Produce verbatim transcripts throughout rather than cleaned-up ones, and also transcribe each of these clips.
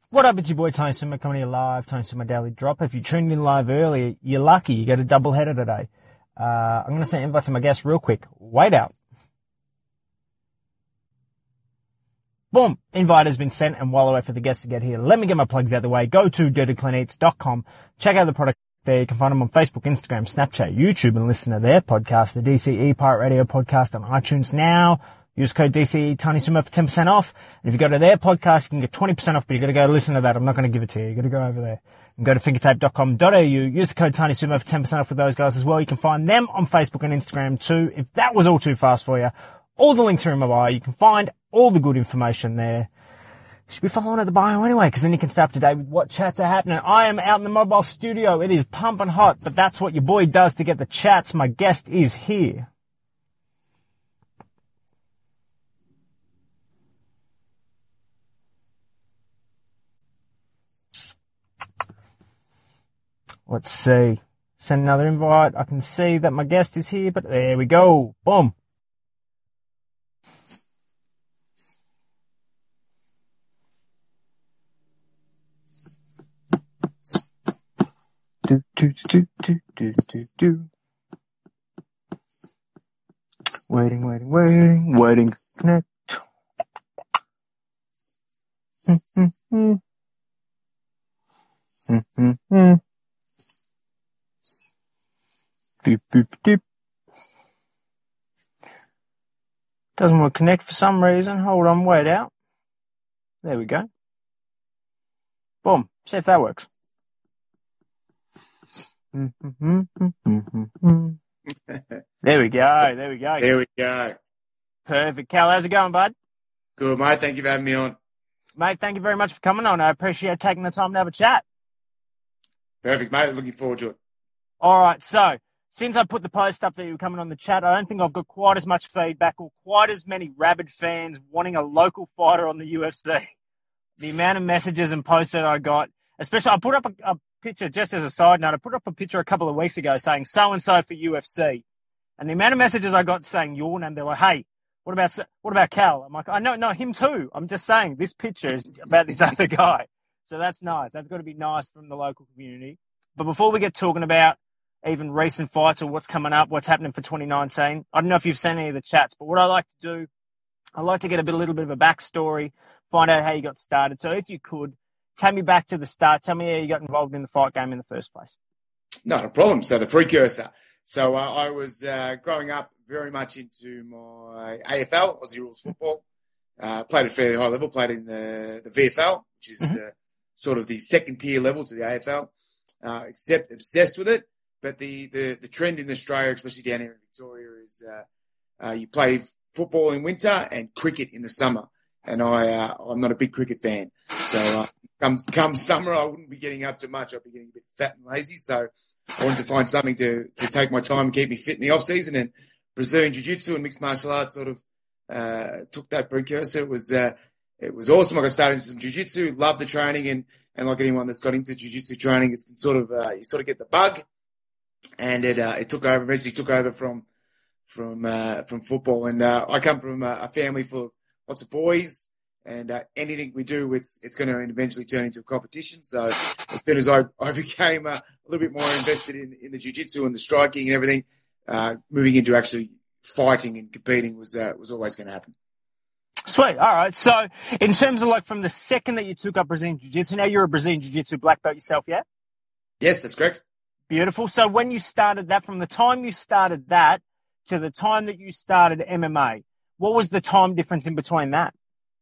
What up, it's your boy Tony Suma coming here live, Tony Suma Daily Drop. If you tuned in live earlier, you're lucky. You got a double header today. Uh, I'm going to send an invite to my guest real quick. Wait out. Boom. Invite has been sent, and while I wait for the guests to get here, let me get my plugs out of the way. Go to dirty clean eats dot com. Check out the product there. You can find them on Facebook, Instagram, Snapchat, YouTube, and listen to their podcast, the D C E Pirate Radio podcast on iTunes now. Use code D C E Tony Suma for ten percent off. And if you go to their podcast, you can get twenty percent off, but you got to go listen to that. I'm not going to give it to you. You got to go over there and go to fingertape dot com dot a u. Use the code Tony Suma for ten percent off with those guys as well. You can find them on Facebook and Instagram too. If that was all too fast for you, all the links are in my bio. You can find all the good information there. You should be following at the bio anyway, because then you can stay up to date with what chats are happening. I am out in the mobile studio. It is pumping hot, but that's what your boy does to get the chats. My guest is here. Let's see. Send another invite. I can see that my guest is here, but there we go. Boom. Do, do, do, do, do, do, do. Waiting, waiting, waiting, waiting to connect. Mm-hmm. Mm-hmm. Beep, beep, beep. Doesn't want to connect for some reason. Hold on, wait out. There we go. Boom. See if that works. Mm-hmm, mm-hmm, mm-hmm. There we go. There we go. There we go. Perfect. Cal, how's it going, bud? Good, mate. Thank you for having me on. Mate, thank you very much for coming on. I appreciate taking the time to have a chat. Perfect, mate. Looking forward to it. All right. So, since I put the post up that you were coming on the chat, I don't think I've got quite as much feedback or quite as many rabid fans wanting a local fighter on the U F C. The amount of messages and posts that I got, especially, I put up a, a picture, just as a side note, I put up a picture a couple of weeks ago saying so-and-so for U F C. And the amount of messages I got saying your name, they're like, hey, what about, what about Cal? I'm like, I know, no, him too. I'm just saying this picture is about this other guy. So that's nice. That's got to be nice from the local community. But before we get talking about even recent fights or what's coming up, what's happening for twenty nineteen, I don't know if you've seen any of the chats, but what I like to do, I like to get a bit, a little bit of a backstory, find out how you got started. So if you could, take me back to the start. Tell me how you got involved in the fight game in the first place. Not a problem. So the precursor. So uh, I was uh, growing up very much into my A F L, Aussie Rules football. Uh, played at fairly high level, played in the, the V F L, which is mm-hmm. uh, sort of the second tier level to the A F L. Uh, except obsessed with it. But the, the, the trend in Australia, especially down here in Victoria, is uh, uh, you play football in winter and cricket in the summer. And I, uh, I'm not a big cricket fan. So uh, come, come summer, I wouldn't be getting up to much. I'd be getting a bit fat and lazy. So I wanted to find something to, to take my time and keep me fit in the off season. And Brazilian Jiu-Jitsu and mixed martial arts sort of uh, took that precursor. It was uh, it was awesome. I got started in some Jiu-Jitsu, loved the training, and and like anyone that's got into Jiu-Jitsu training, it's sort of uh, you sort of get the bug. And it, uh, it took over, eventually took over from, from, uh, from football. And, uh, I come from a, a family full of lots of boys, and, uh, anything we do, it's, it's going to eventually turn into a competition. So as soon as I, I became uh, a little bit more invested in, in the jiu-jitsu and the striking and everything, uh, moving into actually fighting and competing was, uh, was always going to happen. Sweet. All right. So in terms of like from the second that you took up Brazilian Jiu-Jitsu, now you're a Brazilian Jiu-Jitsu black belt yourself, yeah? Yes, that's correct. Beautiful. So when you started that, from the time you started that to the time that you started M M A, what was the time difference in between that?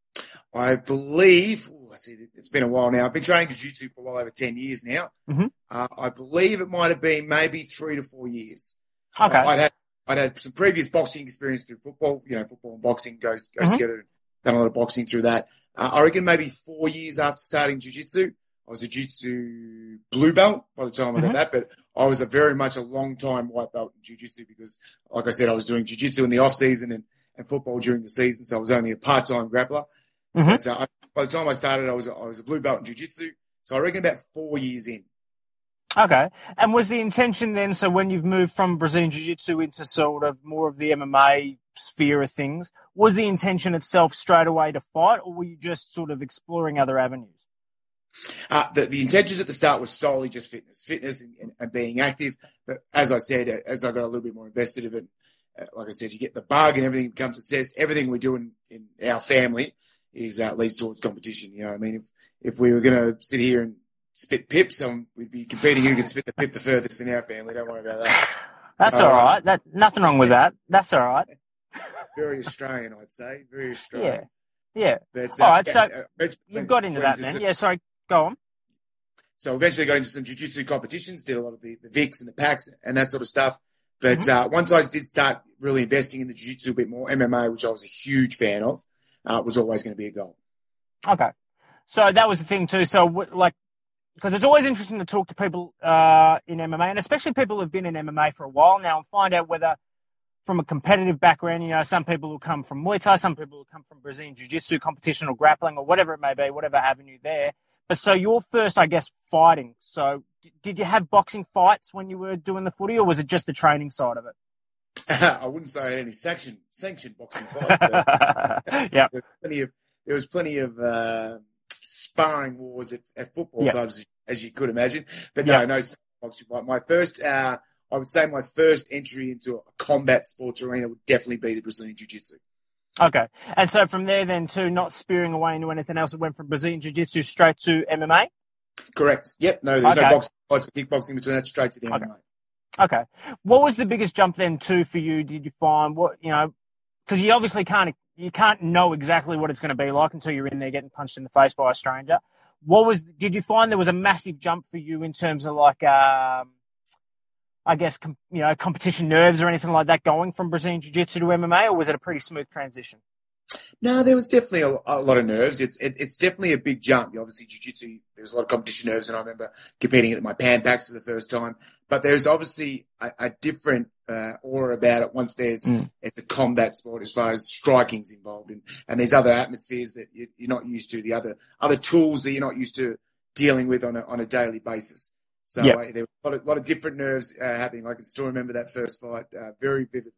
I believe, ooh, I see, it's been a while now. I've been training jiu-jitsu for well over ten years now. Mm-hmm. Uh, I believe it might have been maybe three to four years. Okay. Uh, I'd had, I'd had some previous boxing experience through football. You know, football and boxing goes, goes mm-hmm. together. Done a lot of boxing through that. Uh, I reckon maybe four years after starting jiu-jitsu, I was a jiu-jitsu blue belt by the time I mm-hmm. got that, but I was a very much a long time white belt in jiu-jitsu because, like I said, I was doing jiu-jitsu in the off season and, and football during the season, so I was only a part-time grappler. Mm-hmm. But uh, by the time I started, I was a, I was a blue belt in jiu-jitsu, so I reckon about four years in. Okay. And was the intention then, so when you've moved from Brazilian Jiu-Jitsu into sort of more of the M M A sphere of things, was the intention itself straight away to fight, or were you just sort of exploring other avenues? Uh, the, the intentions at the start was solely just fitness, fitness and, and, and being active. But as I said, as I got a little bit more invested in it, uh, like I said, you get the bug and everything becomes obsessed. Everything we do in, in our family is uh, leads towards competition. You know, I mean, if if we were going to sit here and spit pips, um, we'd be competing who could spit the pip the furthest in our family. Don't worry about that. That's uh, all right. That nothing wrong with that. That's all right. Very Australian, I'd say. Very Australian. Yeah. Yeah. But, all uh, right. So uh, you've got into that, man. some, yeah. Sorry. Go on. So eventually got into some jiu-jitsu competitions, did a lot of the, the V I Cs and the packs and that sort of stuff. But mm-hmm. uh, once I did start really investing in the jiu-jitsu a bit more, M M A, which I was a huge fan of, uh, was always going to be a goal. Okay. So that was the thing too. So like, because it's always interesting to talk to people uh, in M M A, and especially people who've been in M M A for a while now, and find out whether from a competitive background, you know, some people will come from Muay Thai, some people will come from Brazilian Jiu-Jitsu competition or grappling or whatever it may be, whatever avenue there. But so your first, I guess, fighting. So did you have boxing fights when you were doing the footy, or was it just the training side of it? I wouldn't say I had any sanctioned, sanctioned boxing fights. Yeah. There was plenty of, there was plenty of uh, sparring wars at, at football yep. clubs, as you could imagine. But no, yep. no boxing fight. My first, uh, I would say my first entry into a combat sports arena would definitely be the Brazilian Jiu-Jitsu. Okay. And so from there then too, not spearing away into anything else, it went from Brazilian Jiu-Jitsu straight to M M A? Correct. Yep. No, there's okay. no boxing fights or kickboxing between that, straight to the okay. M M A. Okay. What was the biggest jump then too for you? Did you find what, you know, because you obviously can't, you can't know exactly what it's going to be like until you're in there getting punched in the face by a stranger. What was, did you find there was a massive jump for you in terms of like, um, I guess, com, you know, competition nerves or anything like that going from Brazilian Jiu-Jitsu to M M A, or was it a pretty smooth transition? No, there was definitely a, a lot of nerves. It's it, it's definitely a big jump. Obviously, Jiu-Jitsu, there was a lot of competition nerves, and I remember competing at my Pan Packs for the first time. But there's obviously a, a different uh, aura about it once there's mm. it's a combat sport as far as striking's involved, and, and there's other atmospheres that you, you're not used to, the other other tools that you're not used to dealing with on a on a daily basis. So yep. uh, there were a lot of, lot of different nerves uh, happening. I can still remember that first fight uh, very vividly.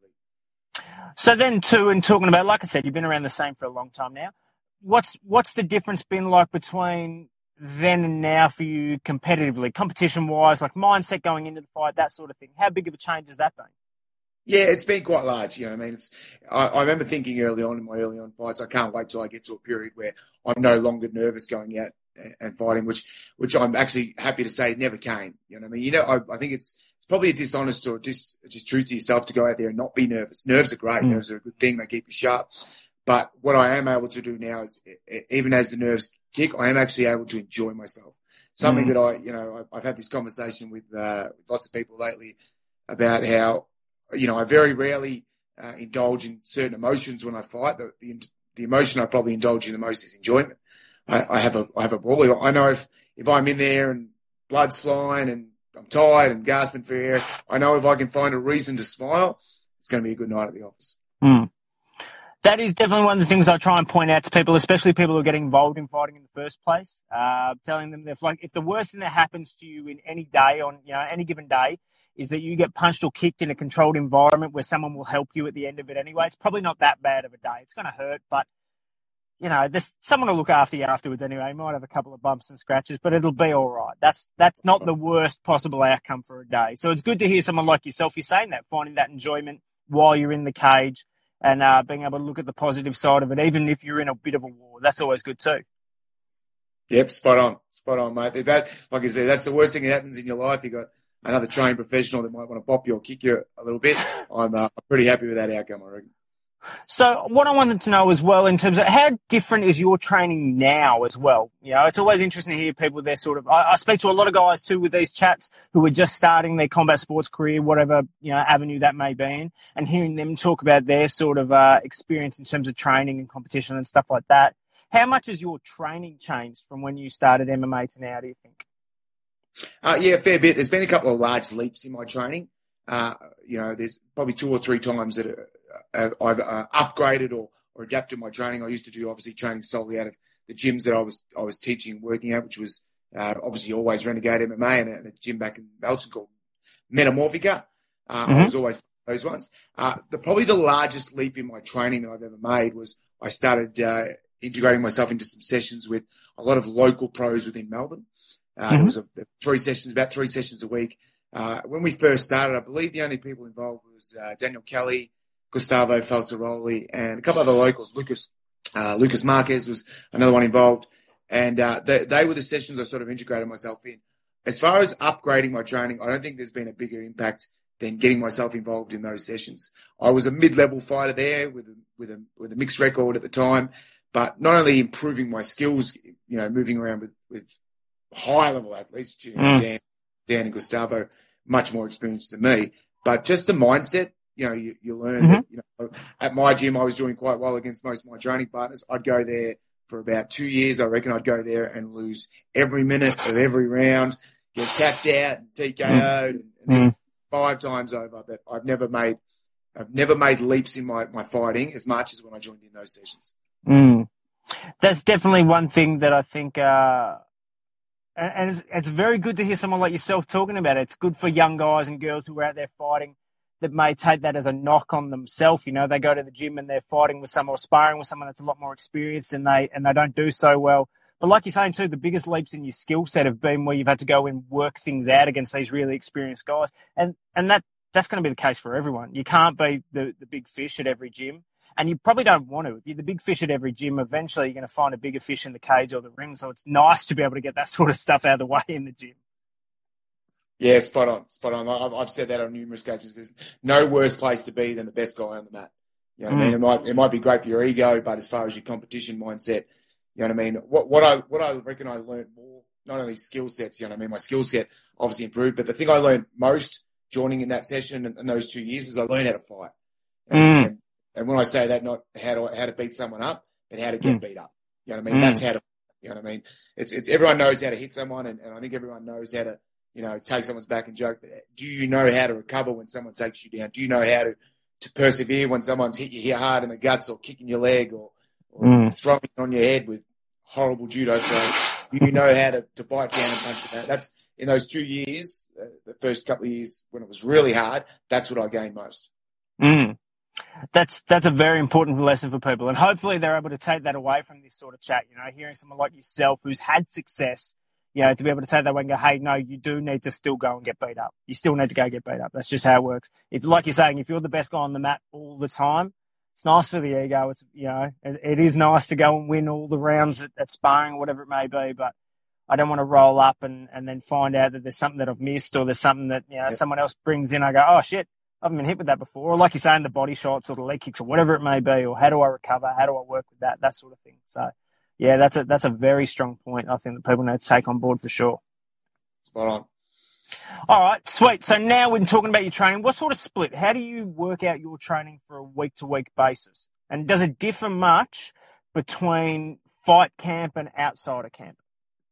So then, too, and talking about, like I said, you've been around the same for a long time now. What's what's the difference been like between then and now for you competitively, competition-wise, like mindset going into the fight, that sort of thing? How big of a change has that been? Yeah, it's been quite large. You know what I mean? It's, I, I remember thinking early on in my early on fights, I can't wait till I get to a period where I'm no longer nervous going out and fighting, which which I'm actually happy to say never came. You know what I mean? You know, I, I think it's it's probably a dishonest or just just truth to yourself to go out there and not be nervous. Nerves are great. Mm. Nerves are a good thing. They keep you sharp. But what I am able to do now is, even as the nerves kick, I am actually able to enjoy myself. Something mm. that I, you know, I've had this conversation with, uh, with lots of people lately about how, you know, I very rarely uh, indulge in certain emotions when I fight. The, the the emotion I probably indulge in the most is enjoyment. I, I have a I have a ball. I know if, if I'm in there and blood's flying and I'm tired and gasping for air, I know if I can find a reason to smile, it's going to be a good night at the office. Mm. That is definitely one of the things I try and point out to people, especially people who are getting involved in fighting in the first place. Uh, telling them that if, like, if the worst thing that happens to you in any day, on you know any given day, is that you get punched or kicked in a controlled environment where someone will help you at the end of it anyway, it's probably not that bad of a day. It's going to hurt, but you know, there's someone will look after you afterwards anyway. You might have a couple of bumps and scratches, but it'll be all right. That's that's not the worst possible outcome for a day. So it's good to hear someone like yourself, you're saying that, finding that enjoyment while you're in the cage and uh, being able to look at the positive side of it, even if you're in a bit of a war. That's always good too. Yep, spot on. Spot on, mate. That, like I said, that's the worst thing that happens in your life. You got another trained professional that might want to bop you or kick you a little bit. I'm uh, pretty happy with that outcome, I reckon. So what I wanted to know as well, in terms of how different is your training now as well? You know, it's always interesting to hear people, they're sort of, I, I speak to a lot of guys too with these chats who are just starting their combat sports career, whatever, you know, avenue that may be in, and hearing them talk about their sort of uh, experience in terms of training and competition and stuff like that. How much has your training changed from when you started M M A to now, do you think? Uh, yeah, a fair bit. There's been a couple of large leaps in my training. Uh, you know, there's probably two or three times that are, Uh, I've uh, upgraded or, or adapted my training. I used to do obviously training solely out of the gyms that I was I was teaching, working at, which was uh, obviously always Renegade M M A and a, and a gym back in Melton called Metamorphica. Uh, mm-hmm. I was always those ones. Uh, the probably the largest leap in my training that I've ever made was I started uh, integrating myself into some sessions with a lot of local pros within Melbourne. Uh, Mm-hmm. There was a, three sessions, about three sessions a week. Uh, when we first started, I believe the only people involved was uh, Daniel Kelly, Gustavo Falsaroli, and a couple other locals. Lucas uh, Lucas Marquez was another one involved. And uh, they, they were the sessions I sort of integrated myself in. As far as upgrading my training, I don't think there's been a bigger impact than getting myself involved in those sessions. I was a mid-level fighter there with a, with a, with a mixed record at the time, but not only improving my skills, you know, moving around with, with high-level athletes, you know, Mm. Dan, Dan and Gustavo, much more experienced than me, but just the mindset, you know, you, you learn Mm-hmm. that, you know, at my gym, I was doing quite well against most of my training partners. I'd go there for about two years. I reckon I'd go there and lose every minute of every round, get tapped out and T K O'd, and, and this five times over. But I've never made, I've never made leaps in my, my fighting as much as when I joined in those sessions. Mm. That's definitely one thing that I think, uh, and, and it's, it's very good to hear someone like yourself talking about it. It's good for young guys and girls who are out there fighting that may take that as a knock on themselves. You know, they go to the gym and they're fighting with someone or sparring with someone that's a lot more experienced and they, and they don't do so well. But like you're saying too, the biggest leaps in your skill set have been where you've had to go and work things out against these really experienced guys. And, and that, that's going to be the case for everyone. You can't be the, the big fish at every gym. And you probably don't want to. If you're the big fish at every gym, eventually you're going to find a bigger fish in the cage or the ring. So it's nice to be able to get that sort of stuff out of the way in the gym. Yeah, spot on, spot on. I've, I've said that on numerous occasions. There's no worse place to be than the best guy on the mat. You know what Mm. I mean? It might, it might be great for your ego, but as far as your competition mindset, you know what I mean? What, what I, what I reckon I learned more, not only skill sets, you know what I mean? My skill set obviously improved, but the thing I learned most joining in that session in, in those two years is I learned how to fight. And, Mm. and, and when I say that, not how to, how to beat someone up, but how to get Mm. beat up. You know what I mean? Mm. That's how to, you know what I mean? It's, it's, everyone knows how to hit someone, and, and I think everyone knows how to, you know, take someone's back and joke. But do you know how to recover when someone takes you down? Do you know how to, to persevere when someone's hit you here hard in the guts or kicking your leg or, or Mm. throwing it on your head with horrible judo? So do you know how to, to bite down and punch it out? That's in those two years, uh, the first couple of years when it was really hard, that's what I gained most. Mm. That's that's a very important lesson for people, and hopefully they're able to take that away from this sort of chat. You know, hearing someone like yourself who's had success, you know, to be able to take that away and go, hey, no, you do need to still go and get beat up. You still need to go get beat up. That's just how it works. If, like you're saying, if you're the best guy on the mat all the time, it's nice for the ego. It's, you know, it, it is nice to go and win all the rounds at, at sparring, whatever it may be, but I don't want to roll up and, and then find out that there's something that I've missed or there's something that, you know, Yep. someone else brings in. I go, oh shit, I haven't been hit with that before. Or like you're saying, the body shots or the leg kicks or whatever it may be, or how do I recover? How do I work with that? That sort of thing. So yeah, that's a, that's a very strong point. I think that people need to take on board for sure. Spot on. All right, sweet. So now we're talking about your training. What sort of split? How do you work out your training for a week to week basis? And does it differ much between fight camp and outside of camp?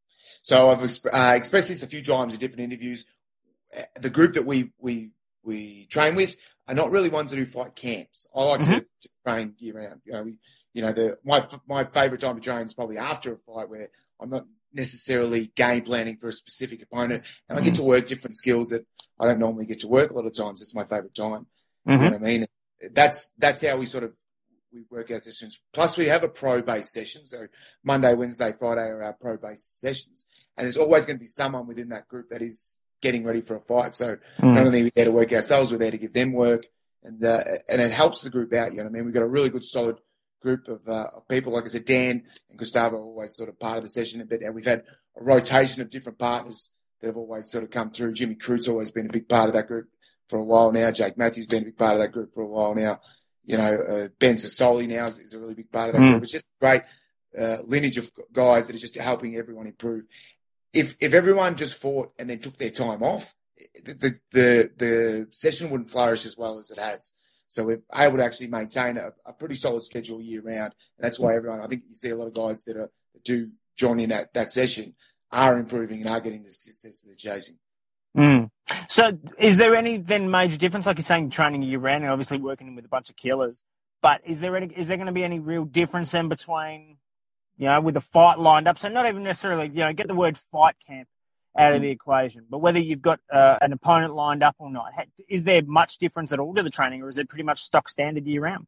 So I've exp- uh, expressed this a few times in different interviews. Uh, The group that we, we, we train with are not really ones that do fight camps. I like Mm-hmm. to, to train year round. You know, we, you know, the, my, my favorite time to train is probably after a fight where I'm not necessarily game planning for a specific opponent and I get to work different skills that I don't normally get to work a lot of times. It's my favorite time. Mm-hmm. You know what I mean? That's, that's how we sort of, we work out sessions. Plus we have a pro-based session. So Monday, Wednesday, Friday are our pro-based sessions. And there's always going to be someone within that group that is getting ready for a fight. So Mm. not only are we there to work ourselves, we're there to give them work, and uh, and it helps the group out. You know what I mean? We've got a really good, solid group of, uh, of people. Like I said, Dan and Gustavo are always sort of part of the session, but we've had a rotation of different partners that have always sort of come through. Jimmy Crute's always been a big part of that group for a while now. Jake Matthews been a big part of that group for a while now. You know, uh, Ben Sassoli now is, is a really big part of that Mm. group. It's just a great uh, lineage of guys that are just helping everyone improve. If if everyone just fought and then took their time off, the, the the the session wouldn't flourish as well as it has. So we're able to actually maintain a, a pretty solid schedule year round, and that's why everyone. I think you see a lot of guys that are that do join in that that session are improving and are getting the success that they're chasing. Mm. So is there any then major difference, like you're saying, training year round and obviously working with a bunch of killers, but is there any, is there going to be any real difference then between, you know, with the fight lined up? So not even necessarily, you know, get the word fight camp out of the equation, but whether you've got uh, an opponent lined up or not, is there much difference at all to the training, or is it pretty much stock standard year round?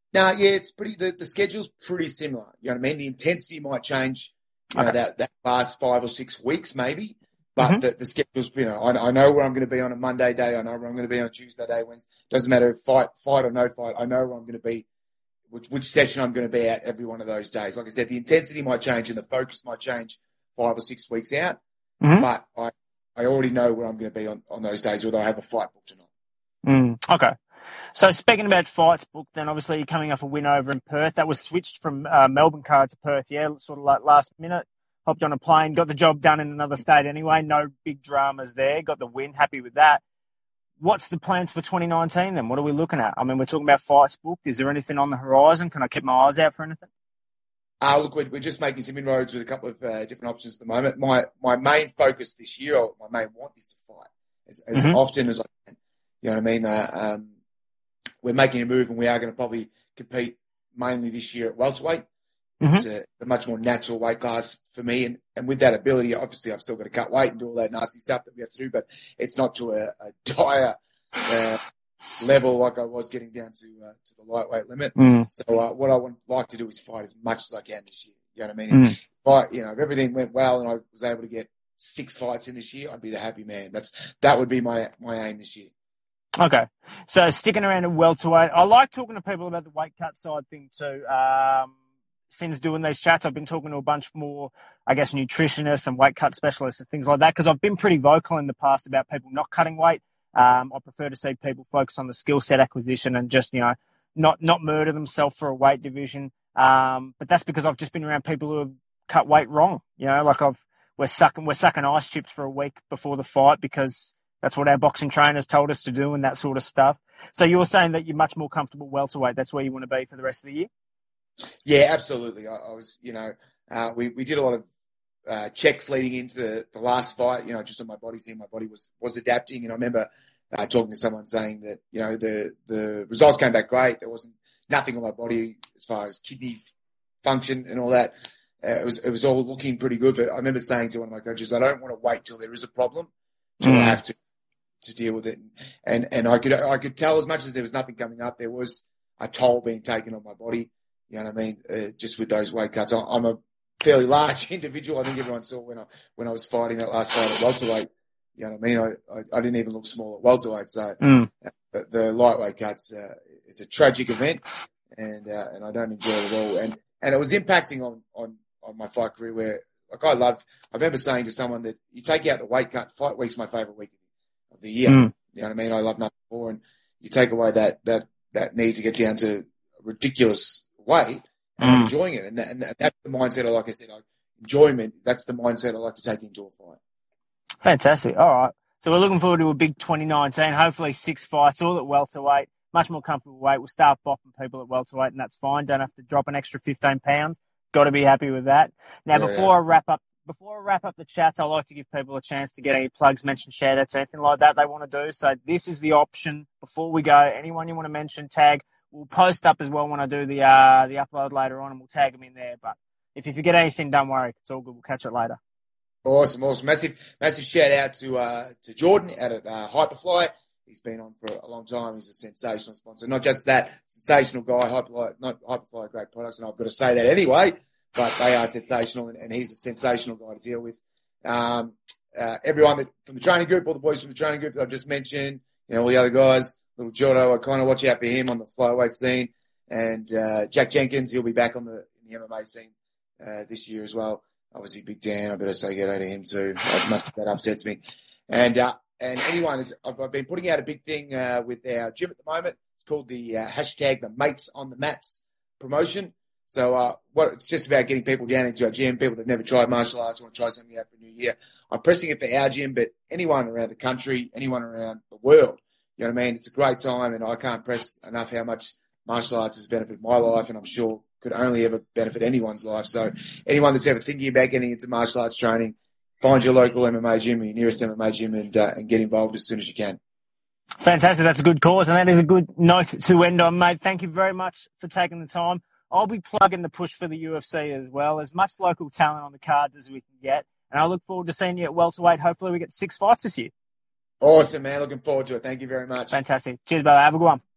No, yeah, it's pretty. The, the schedule's pretty similar. You know what I mean? The intensity might change. You know, Okay. that that last five or six weeks maybe, but Mm-hmm. the, the schedule's. You know, I, I know where I'm going to be on a Monday day. I know where I'm going to be on a Tuesday day. Wednesday. Doesn't matter if fight, fight or no fight. I know where I'm going to be, which which session I'm going to be at every one of those days. Like I said, the intensity might change and the focus might change five or six weeks out, Mm-hmm. but I I already know where I'm going to be on, on those days, whether I have a fight booked or not. Mm, okay. So speaking about fights booked, then obviously you're coming off a win over in Perth. That was switched from uh, Melbourne card to Perth, yeah, sort of like last minute. Hopped on a plane, got the job done in another state anyway. No big dramas there. Got the win. Happy with that. What's the plans for twenty nineteen then? What are we looking at? I mean, we're talking about fights booked. Is there anything on the horizon? Can I keep my eyes out for anything? Uh, look, we're, we're just making some inroads with a couple of uh, different options at the moment. My my main focus this year, or my main want, is to fight as, as Mm-hmm. often as I can. You know what I mean? Uh, um, we're making a move, and we are going to probably compete mainly this year at welterweight. Mm-hmm. It's a, a much more natural weight class for me, and, and with that ability, obviously, I've still got to cut weight and do all that nasty stuff that we have to do, but it's not to a, a dire uh, level like I was getting down to uh, to the lightweight limit. Mm. So uh, what I would like to do is fight as much as I can this year. You know what I mean? Mm. But you know, if everything went well and I was able to get six fights in this year, I'd be the happy man. That's that would be my my aim this year. Okay. So sticking around at welterweight, I like talking to people about the weight cut side thing too. Um, since doing these chats, I've been talking to a bunch more, I guess, nutritionists and weight cut specialists and things like that, because I've been pretty vocal in the past about people not cutting weight. Um, I prefer to see people focus on the skill set acquisition and just, you know, not, not murder themselves for a weight division. Um, but that's because I've just been around people who have cut weight wrong. You know, like I've, we're sucking, we're sucking ice chips for a week before the fight because that's what our boxing trainers told us to do and that sort of stuff. So you're saying that you're much more comfortable welterweight. That's where you want to be for the rest of the year? Yeah, absolutely. I, I was, you know, uh, we, we did a lot of uh, checks leading into the last fight, you know, just on my body, seeing my body was, was adapting. And I remember uh, talking to someone saying that, you know, the, the results came back great. There wasn't nothing on my body as far as kidney function and all that. Uh, it was, it was all looking pretty good. But I remember saying to one of my coaches, I don't want to wait till there is a problem till Mm. I have to, to deal with it. And, and I could, I could tell as much as there was nothing coming up, there was a toll being taken on my body. You know what I mean? Uh, just with those weight cuts. I, I'm a fairly large individual. I think everyone saw when I, when I was fighting that last fight at welterweight. You know what I mean? I, I, I didn't even look small at welterweight. So Mm. the, the lightweight cuts, uh, it's a tragic event and, uh, and I don't enjoy it at all. And, and it was impacting on, on, on my fight career where, like, I love, I remember saying to someone that you take out the weight cut, fight week's my favorite week of the year. Mm. You know what I mean? I love nothing more. And you take away that, that, that need to get down to a ridiculous weight and Mm. I'm enjoying it. And, that, and that, that's the mindset, I like I said, I, enjoyment, that's the mindset I like to take into a fight. Fantastic. All right. So we're looking forward to a big twenty nineteen, hopefully six fights, all at welterweight, much more comfortable weight. We'll start bopping people at welterweight and that's fine. Don't have to drop an extra fifteen pounds. Got to be happy with that. Now, Yeah, before yeah. I wrap up, before I wrap up the chats, I like to give people a chance to get any plugs, mention, shout outs, anything like that they want to do. So this is the option before we go. Anyone you want to mention, tag. We'll post up as well when I do the, uh, the upload later on and we'll tag them in there. But if you forget anything, don't worry. It's all good. We'll catch it later. Awesome, awesome. Massive, massive shout out to, uh, to Jordan out at, uh, Hyperfly. He's been on for a long time. He's a sensational sponsor. Not just that, sensational guy, Hyperfly, not Hyperfly, great products, and I've got to say that anyway, but they are sensational and, and he's a sensational guy to deal with. Um, uh, everyone that, from the training group, all the boys from the training group that I've just mentioned, you know, all the other guys, little Giotto, I kind of watch out for him on the flyweight scene. And, uh, Jack Jenkins, he'll be back on the, in the M M A scene, uh, this year as well. Obviously, Big Dan, I better say hello to him too. As much as that upsets me. And, uh, and anyone, I've, I've been putting out a big thing, uh, with our gym at the moment. It's called the, uh, hashtag the Mates on the Mats promotion. So, uh, what, it's just about getting people down into our gym, people that have never tried martial arts, want to try something out for New Year. I'm pressing it for our gym, but anyone around the country, anyone around the world, you know what I mean? It's a great time and I can't press enough how much martial arts has benefited my life and I'm sure could only ever benefit anyone's life. So anyone that's ever thinking about getting into martial arts training, find your local M M A gym, your nearest M M A gym and, uh, and get involved as soon as you can. Fantastic. That's a good cause and that is a good note to end on, mate. Thank you very much for taking the time. I'll be plugging the push for the U F C as well. As much local talent on the card as we can get. And I look forward to seeing you at welterweight. Hopefully we get six fights this year. Awesome, man. Looking forward to it. Thank you very much. Fantastic. Cheers, brother. Have a good one.